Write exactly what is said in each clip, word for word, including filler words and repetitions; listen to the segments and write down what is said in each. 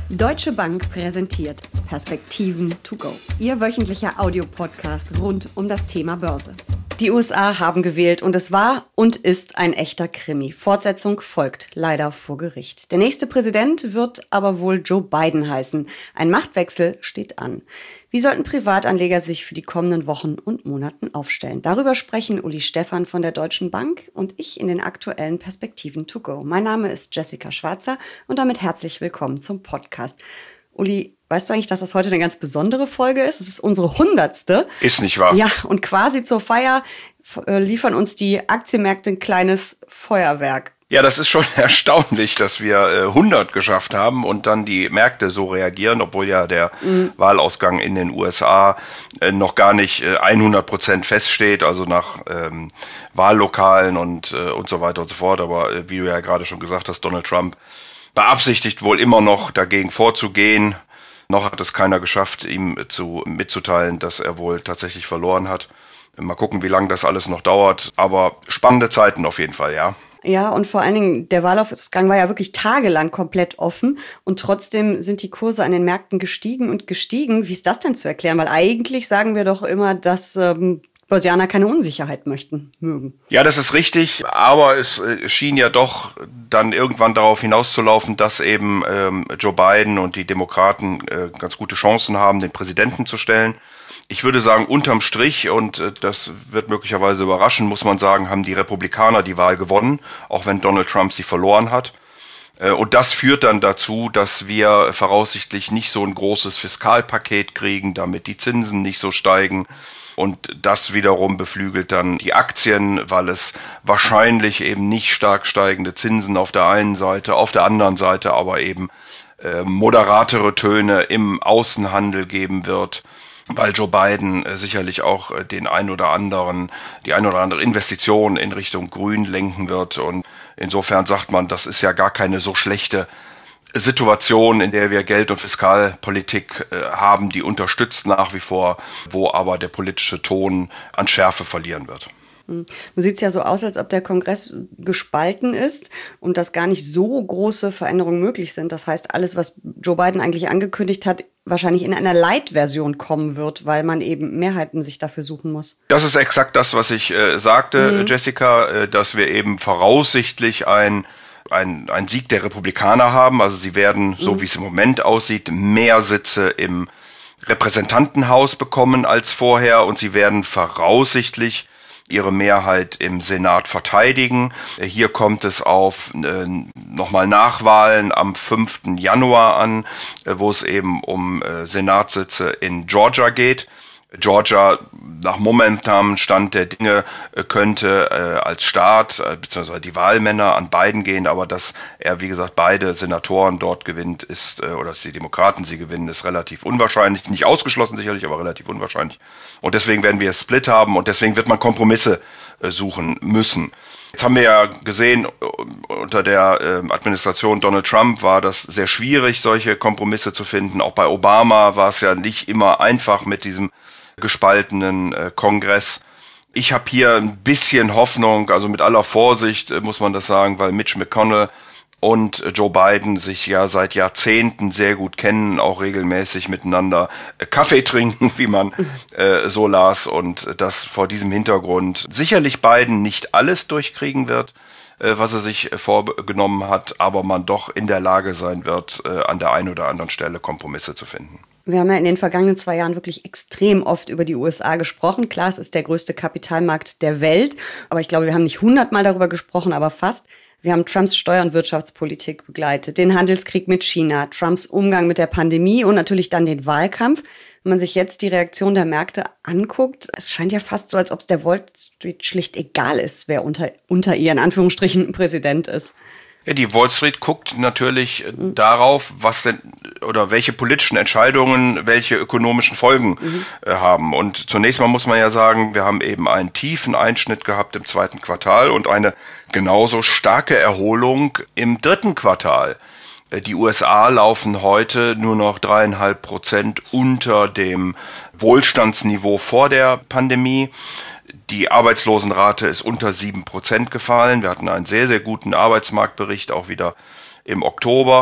Deutsche Bank präsentiert Perspektiven to go. Ihr wöchentlicher Audiopodcast rund um das Thema Börse. Die U S A haben gewählt und es war und ist ein echter Krimi. Fortsetzung folgt, leider vor Gericht. Der nächste Präsident wird aber wohl Joe Biden heißen. Ein Machtwechsel steht an. Wie sollten Privatanleger sich für die kommenden Wochen und Monaten aufstellen? Darüber sprechen Uli Stephan von der Deutschen Bank und ich in den aktuellen Perspektiven to go. Mein Name ist Jessica Schwarzer und damit herzlich willkommen zum Podcast. Uli, weißt du eigentlich, dass das heute eine ganz besondere Folge ist? Es ist unsere hundertste. Ist nicht wahr? Ja, und quasi zur Feier äh, liefern uns die Aktienmärkte ein kleines Feuerwerk. Ja, das ist schon erstaunlich, dass wir äh, hundert geschafft haben und dann die Märkte so reagieren, obwohl ja der mhm. Wahlausgang in den U S A äh, noch gar nicht äh, hundert Prozent feststeht, also nach ähm, Wahllokalen und, äh, und so weiter und so fort. Aber äh, wie du ja gerade schon gesagt hast, Donald Trump beabsichtigt wohl immer noch dagegen vorzugehen. Noch hat es keiner geschafft, ihm zu mitzuteilen, dass er wohl tatsächlich verloren hat. Mal gucken, wie lange das alles noch dauert. Aber spannende Zeiten auf jeden Fall, ja. Ja, und vor allen Dingen, der Wahlausgang war ja wirklich tagelang komplett offen und trotzdem sind die Kurse an den Märkten gestiegen und gestiegen. Wie ist das denn zu erklären? Weil eigentlich sagen wir doch immer, dass ähm, Börsianer keine Unsicherheit möchten, mögen. Ja, das ist richtig, aber es äh, schien ja doch dann irgendwann darauf hinauszulaufen, dass eben ähm, Joe Biden und die Demokraten äh, ganz gute Chancen haben, den Präsidenten zu stellen. Ich würde sagen, unterm Strich, und äh, das wird möglicherweise überraschen, muss man sagen, haben die Republikaner die Wahl gewonnen, auch wenn Donald Trump sie verloren hat. Äh, und das führt dann dazu, dass wir voraussichtlich nicht so ein großes Fiskalpaket kriegen, damit die Zinsen nicht so steigen. Und das wiederum beflügelt dann die Aktien, weil es wahrscheinlich eben nicht stark steigende Zinsen auf der einen Seite, auf der anderen Seite aber eben äh, moderatere Töne im Außenhandel geben wird, weil Joe Biden äh, sicherlich auch äh, den ein oder anderen, die ein oder andere Investition in Richtung Grün lenken wird. Und insofern sagt man, das ist ja gar keine so schlechte Situation, in der wir Geld- und Fiskalpolitik äh, haben, die unterstützt nach wie vor, wo aber der politische Ton an Schärfe verlieren wird. Nun sieht es ja so aus, als ob der Kongress gespalten ist und dass gar nicht so große Veränderungen möglich sind. Das heißt, alles, was Joe Biden eigentlich angekündigt hat, wahrscheinlich in einer Light-Version kommen wird, weil man eben Mehrheiten sich dafür suchen muss. Das ist exakt das, was ich äh, sagte, mhm. Jessica, äh, dass wir eben voraussichtlich ein Ein, ein Sieg der Republikaner haben. Also sie werden, so mhm. wie es im Moment aussieht, mehr Sitze im Repräsentantenhaus bekommen als vorher und sie werden voraussichtlich ihre Mehrheit im Senat verteidigen. Hier kommt es auf äh, nochmal Nachwahlen am fünften Januar an, äh, wo es eben um äh, Senatssitze in Georgia geht. Georgia, nach momentanem Stand der Dinge, könnte äh, als Staat, äh, beziehungsweise die Wahlmänner an Biden gehen, aber dass er, wie gesagt, beide Senatoren dort gewinnt, ist, äh, oder dass die Demokraten sie gewinnen, ist relativ unwahrscheinlich. Nicht ausgeschlossen sicherlich, aber relativ unwahrscheinlich. Und deswegen werden wir Split haben und deswegen wird man Kompromisse äh, suchen müssen. Jetzt haben wir ja gesehen, unter der äh, Administration Donald Trump war das sehr schwierig, solche Kompromisse zu finden. Auch bei Obama war es ja nicht immer einfach mit diesem gespaltenen äh, Kongress. Ich habe hier ein bisschen Hoffnung, also mit aller Vorsicht äh, muss man das sagen, weil Mitch McConnell und äh, Joe Biden sich ja seit Jahrzehnten sehr gut kennen, auch regelmäßig miteinander äh, Kaffee trinken, wie man äh, so las, und äh, dass vor diesem Hintergrund sicherlich Biden nicht alles durchkriegen wird, äh, was er sich äh, vorgenommen hat, aber man doch in der Lage sein wird, äh, an der einen oder anderen Stelle Kompromisse zu finden. Wir haben ja in den vergangenen zwei Jahren wirklich extrem oft über die U S A gesprochen. Klar, es ist der größte Kapitalmarkt der Welt, aber ich glaube, wir haben nicht hundertmal darüber gesprochen, aber fast. Wir haben Trumps Steuer- und Wirtschaftspolitik begleitet, den Handelskrieg mit China, Trumps Umgang mit der Pandemie und natürlich dann den Wahlkampf. Wenn man sich jetzt die Reaktion der Märkte anguckt, es scheint ja fast so, als ob es der Wall Street schlicht egal ist, wer unter, unter ihr in Anführungsstrichen Präsident ist. Ja, die Wall Street guckt natürlich mhm. darauf, was denn oder welche politischen Entscheidungen welche ökonomischen Folgen mhm. äh, haben. Und zunächst mal muss man ja sagen, wir haben eben einen tiefen Einschnitt gehabt im zweiten Quartal und eine genauso starke Erholung im dritten Quartal. Äh, die U S A laufen heute nur noch dreieinhalb Prozent unter dem Wohlstandsniveau vor der Pandemie. Die Arbeitslosenrate ist unter sieben Prozent gefallen. Wir hatten einen sehr, sehr guten Arbeitsmarktbericht auch wieder im Oktober.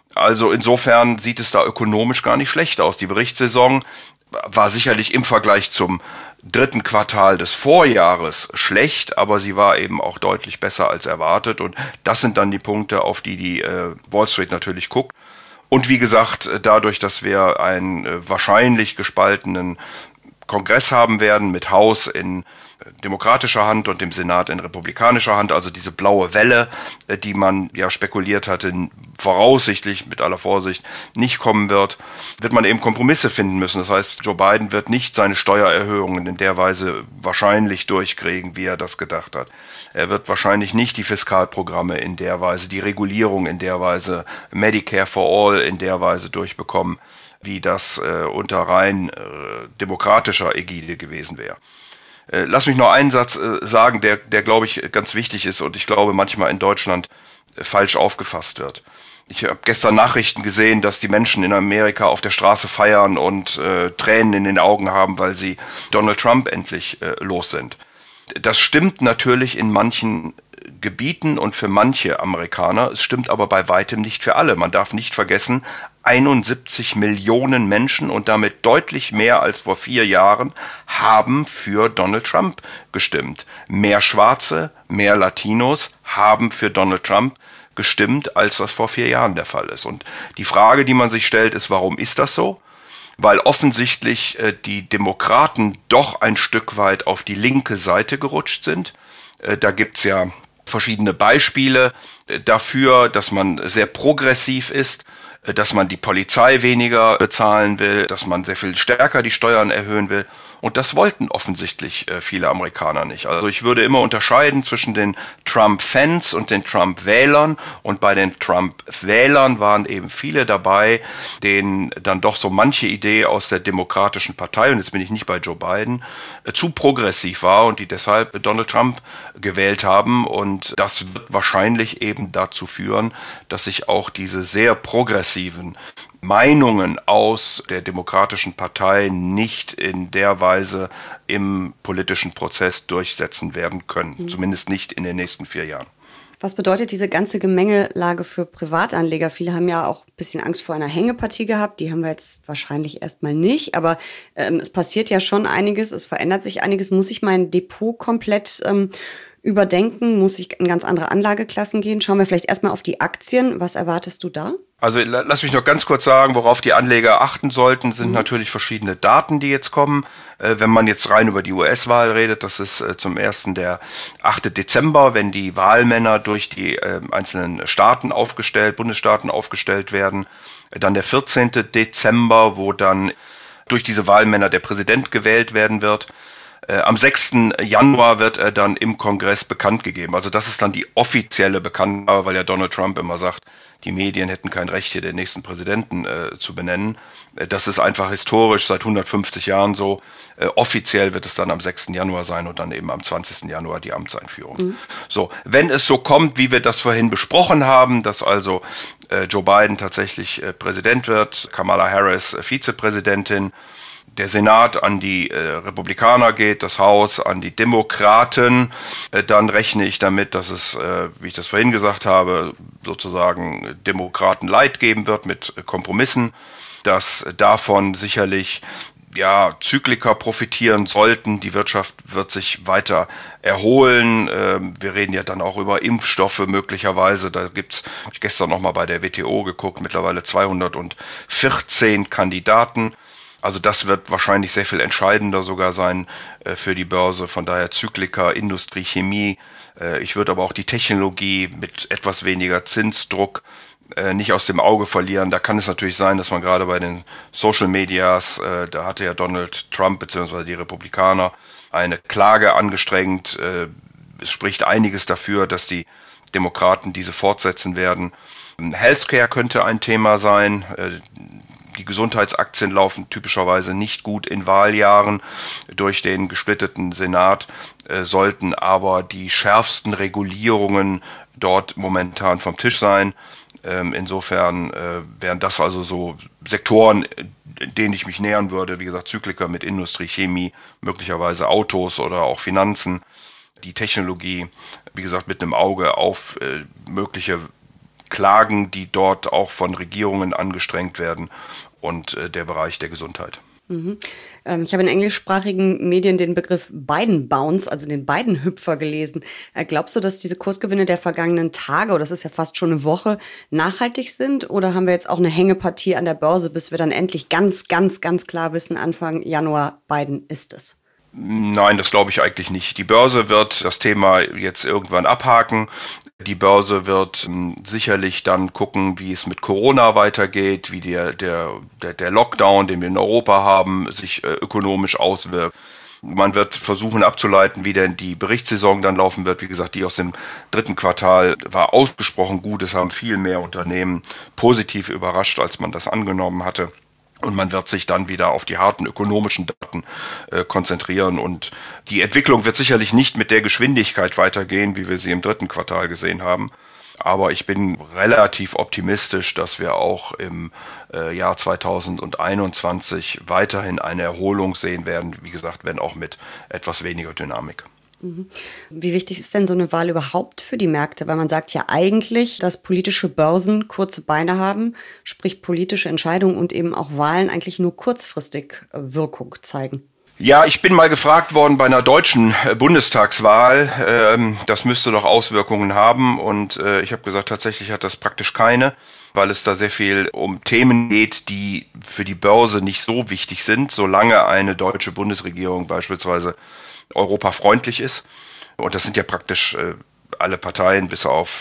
Also insofern sieht es da ökonomisch gar nicht schlecht aus. Die Berichtssaison war sicherlich im Vergleich zum dritten Quartal des Vorjahres schlecht, aber sie war eben auch deutlich besser als erwartet. Und das sind dann die Punkte, auf die die äh, Wall Street natürlich guckt. Und wie gesagt, dadurch, dass wir einen äh, wahrscheinlich gespaltenen Kongress haben werden mit Haus in demokratischer Hand und dem Senat in republikanischer Hand, also diese blaue Welle, die man ja spekuliert hatte, voraussichtlich mit aller Vorsicht nicht kommen wird, wird man eben Kompromisse finden müssen. Das heißt, Joe Biden wird nicht seine Steuererhöhungen in der Weise wahrscheinlich durchkriegen, wie er das gedacht hat. Er wird wahrscheinlich nicht die Fiskalprogramme in der Weise, die Regulierung in der Weise, Medicare for All in der Weise durchbekommen, wie das äh, unter rein äh, demokratischer Ägide gewesen wäre. Äh, lass mich noch einen Satz äh, sagen, der, der glaube ich ganz wichtig ist und ich glaube manchmal in Deutschland äh, falsch aufgefasst wird. Ich habe gestern Nachrichten gesehen, dass die Menschen in Amerika auf der Straße feiern und äh, Tränen in den Augen haben, weil sie Donald Trump endlich äh, los sind. Das stimmt natürlich in manchen Gebieten und für manche Amerikaner. Es stimmt aber bei weitem nicht für alle. Man darf nicht vergessen, einundsiebzig Millionen Menschen und damit deutlich mehr als vor vier Jahren haben für Donald Trump gestimmt. Mehr Schwarze, mehr Latinos haben für Donald Trump gestimmt, als das vor vier Jahren der Fall ist. Und die Frage, die man sich stellt, ist, warum ist das so? Weil offensichtlich äh, die Demokraten doch ein Stück weit auf die linke Seite gerutscht sind. Äh, da gibt's ja verschiedene Beispiele äh, dafür, dass man sehr progressiv ist, äh, dass man die Polizei weniger bezahlen will, dass man sehr viel stärker die Steuern erhöhen will. Und das wollten offensichtlich äh, viele Amerikaner nicht. Also ich würde immer unterscheiden zwischen den Trump-Fans und den Trump-Wählern. Und bei den Trump-Wählern waren eben viele dabei, denen dann doch so manche Idee aus der Demokratischen Partei, und jetzt bin ich nicht bei Joe Biden, äh, zu progressiv war und die deshalb Donald Trump gewählt haben. Und das wird wahrscheinlich eben dazu führen, dass sich auch diese sehr progressiven Meinungen aus der Demokratischen Partei nicht in der Weise im politischen Prozess durchsetzen werden können. Mhm. Zumindest nicht in den nächsten vier Jahren. Was bedeutet diese ganze Gemengelage für Privatanleger? Viele haben ja auch ein bisschen Angst vor einer Hängepartie gehabt. Die haben wir jetzt wahrscheinlich erstmal nicht. Aber ähm, es passiert ja schon einiges. Es verändert sich einiges. Muss ich mein Depot komplett ähm, überdenken? Muss ich in ganz andere Anlageklassen gehen? Schauen wir vielleicht erstmal auf die Aktien. Was erwartest du da? Also lass mich noch ganz kurz sagen, worauf die Anleger achten sollten, sind mhm. natürlich verschiedene Daten, die jetzt kommen. Äh, wenn man jetzt rein über die U S-Wahl redet, das ist äh, zum ersten der achte Dezember, wenn die Wahlmänner durch die äh, einzelnen Staaten aufgestellt, Bundesstaaten aufgestellt werden. Äh, dann der vierzehnte Dezember, wo dann durch diese Wahlmänner der Präsident gewählt werden wird. Äh, am sechsten Januar wird er dann im Kongress bekannt gegeben. Also das ist dann die offizielle Bekanntgabe, weil ja Donald Trump immer sagt, die Medien hätten kein Recht, hier den nächsten Präsidenten äh, zu benennen. Äh, das ist einfach historisch seit hundertfünfzig Jahren so. Äh, offiziell wird es dann am sechsten Januar sein und dann eben am zwanzigsten Januar die Amtseinführung. Mhm. So, wenn es so kommt, wie wir das vorhin besprochen haben, dass also äh, Joe Biden tatsächlich äh, Präsident wird, Kamala Harris äh, Vizepräsidentin, der Senat an die äh, Republikaner geht, das Haus an die Demokraten, äh, dann rechne ich damit, dass es, äh, wie ich das vorhin gesagt habe, sozusagen Demokraten Light geben wird mit äh, Kompromissen, dass davon sicherlich ja Zykliker profitieren sollten. Die Wirtschaft wird sich weiter erholen. Ähm, wir reden ja dann auch über Impfstoffe möglicherweise. Da gibt's, habe ich gestern noch mal bei der W T O geguckt, mittlerweile zweihundertvierzehn Kandidaten. Also das wird wahrscheinlich sehr viel entscheidender sogar sein äh, für die Börse. Von daher Zyklika, Industrie, Chemie. Äh, ich würde aber auch die Technologie mit etwas weniger Zinsdruck äh, nicht aus dem Auge verlieren. Da kann es natürlich sein, dass man gerade bei den Social Medias, äh, da hatte ja Donald Trump bzw. die Republikaner eine Klage angestrengt. Äh, es spricht einiges dafür, dass die Demokraten diese fortsetzen werden. Healthcare könnte ein Thema sein. Äh, Die Gesundheitsaktien laufen typischerweise nicht gut in Wahljahren durch den gesplitteten Senat, äh, sollten aber die schärfsten Regulierungen dort momentan vom Tisch sein. Ähm, insofern äh, wären das also so Sektoren, denen ich mich nähern würde. Wie gesagt, Zykliker mit Industrie, Chemie, möglicherweise Autos oder auch Finanzen. Die Technologie, wie gesagt, mit einem Auge auf äh, mögliche Klagen, die dort auch von Regierungen angestrengt werden und äh, der Bereich der Gesundheit. Mhm. Ähm, ich habe in englischsprachigen Medien den Begriff Biden-Bounce, also den Biden-Hüpfer gelesen. Äh, glaubst du, dass diese Kursgewinne der vergangenen Tage, oder das ist ja fast schon eine Woche, nachhaltig sind? Oder haben wir jetzt auch eine Hängepartie an der Börse, bis wir dann endlich ganz, ganz, ganz klar wissen, Anfang Januar, Biden ist es? Nein, das glaube ich eigentlich nicht. Die Börse wird das Thema jetzt irgendwann abhaken. Die Börse wird ähm, sicherlich dann gucken, wie es mit Corona weitergeht, wie der, der, der, der Lockdown, den wir in Europa haben, sich äh, ökonomisch auswirkt. Man wird versuchen abzuleiten, wie denn die Berichtssaison dann laufen wird. Wie gesagt, die aus dem dritten Quartal war ausgesprochen gut. Es haben viel mehr Unternehmen positiv überrascht, als man das angenommen hatte. Und man wird sich dann wieder auf die harten ökonomischen Daten äh, konzentrieren. Und die Entwicklung wird sicherlich nicht mit der Geschwindigkeit weitergehen, wie wir sie im dritten Quartal gesehen haben. Aber ich bin relativ optimistisch, dass wir auch im äh, Jahr zweitausendeinundzwanzig weiterhin eine Erholung sehen werden. Wie gesagt, wenn auch mit etwas weniger Dynamik. Wie wichtig ist denn so eine Wahl überhaupt für die Märkte? Weil man sagt ja eigentlich, dass politische Börsen kurze Beine haben, sprich politische Entscheidungen und eben auch Wahlen eigentlich nur kurzfristig Wirkung zeigen. Ja, ich bin mal gefragt worden bei einer deutschen Bundestagswahl, ähm, das müsste doch Auswirkungen haben, und äh, ich habe gesagt, tatsächlich hat das praktisch keine, weil es da sehr viel um Themen geht, die für die Börse nicht so wichtig sind, solange eine deutsche Bundesregierung beispielsweise europafreundlich ist. Und das sind ja praktisch äh, alle Parteien bis auf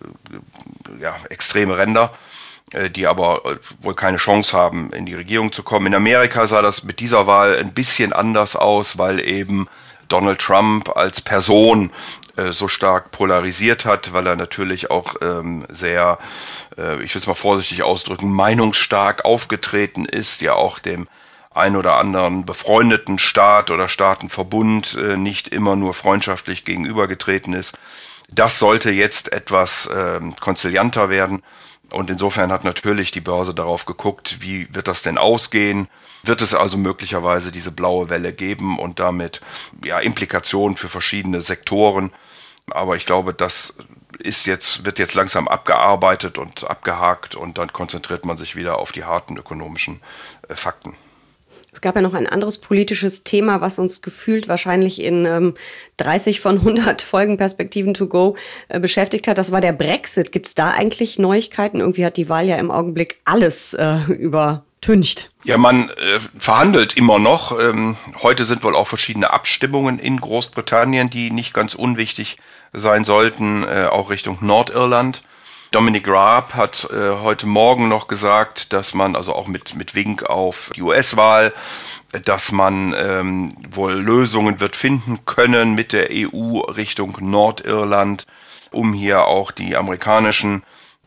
äh, ja, extreme Ränder, äh, die aber äh, wohl keine Chance haben, in die Regierung zu kommen. In Amerika sah das mit dieser Wahl ein bisschen anders aus, weil eben Donald Trump als Person äh, so stark polarisiert hat, weil er natürlich auch ähm, sehr, äh, ich will es mal vorsichtig ausdrücken, meinungsstark aufgetreten ist, ja auch dem ein oder anderen befreundeten Staat oder Staatenverbund äh, nicht immer nur freundschaftlich gegenübergetreten ist. Das sollte jetzt etwas äh, konzilianter werden. Und insofern hat natürlich die Börse darauf geguckt, wie wird das denn ausgehen? Wird es also möglicherweise diese blaue Welle geben und damit ja Implikationen für verschiedene Sektoren? Aber ich glaube, das ist jetzt, wird jetzt langsam abgearbeitet und abgehakt, und dann konzentriert man sich wieder auf die harten ökonomischen äh, Fakten. Es gab ja noch ein anderes politisches Thema, was uns gefühlt wahrscheinlich in ähm, dreißig von hundert Folgen Perspektiven to go äh, beschäftigt hat. Das war der Brexit. Gibt es da eigentlich Neuigkeiten? Irgendwie hat die Wahl ja im Augenblick alles äh, übertüncht. Ja, man äh, verhandelt immer noch. Ähm, heute sind wohl auch verschiedene Abstimmungen in Großbritannien, die nicht ganz unwichtig sein sollten, äh, auch Richtung Nordirland. Dominic Raab hat äh, heute Morgen noch gesagt, dass man, also auch mit, mit Wink auf die U S-Wahl, dass man ähm, wohl Lösungen wird finden können mit der E U Richtung Nordirland, um hier auch die amerikanischen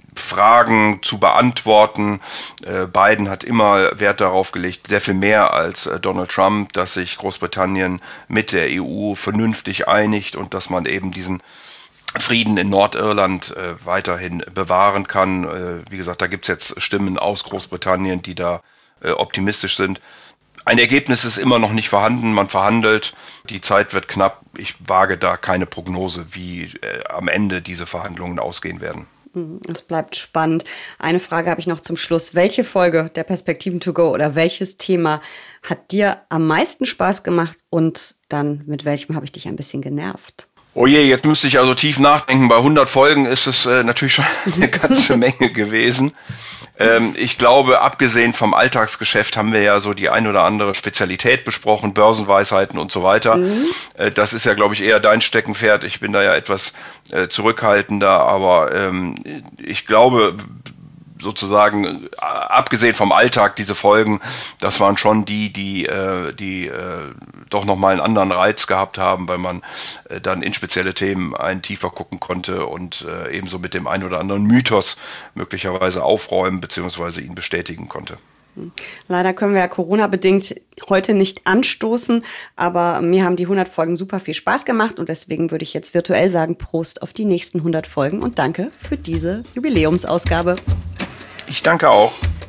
Fragen zu beantworten. Äh, Biden hat immer Wert darauf gelegt, sehr viel mehr als äh, Donald Trump, dass sich Großbritannien mit der E U vernünftig einigt und dass man eben diesen Frieden in Nordirland äh, weiterhin bewahren kann. Äh, wie gesagt, da gibt's jetzt Stimmen aus Großbritannien, die da äh, optimistisch sind. Ein Ergebnis ist immer noch nicht vorhanden, man verhandelt, die Zeit wird knapp. Ich wage da keine Prognose, wie äh, am Ende diese Verhandlungen ausgehen werden. Es bleibt spannend. Eine Frage habe ich noch zum Schluss. Welche Folge der Perspektiven to go oder welches Thema hat dir am meisten Spaß gemacht, und dann mit welchem habe ich dich ein bisschen genervt? Oh je, jetzt müsste ich also tief nachdenken. Bei hundert Folgen ist es äh, natürlich schon eine ganze Menge gewesen. Ähm, ich glaube, abgesehen vom Alltagsgeschäft haben wir ja so die ein oder andere Spezialität besprochen, Börsenweisheiten und so weiter. Mhm. Äh, das ist ja, glaube ich, eher dein Steckenpferd. Ich bin da ja etwas äh, zurückhaltender, aber ähm, ich glaube, sozusagen, abgesehen vom Alltag, diese Folgen, das waren schon die, die, äh, die äh, doch nochmal einen anderen Reiz gehabt haben, weil man äh, dann in spezielle Themen ein tiefer gucken konnte und äh, ebenso mit dem einen oder anderen Mythos möglicherweise aufräumen bzw. ihn bestätigen konnte. Leider können wir ja Corona-bedingt heute nicht anstoßen, aber mir haben die hundert Folgen super viel Spaß gemacht, und deswegen würde ich jetzt virtuell sagen, Prost auf die nächsten hundert Folgen und danke für diese Jubiläumsausgabe. Ich danke auch.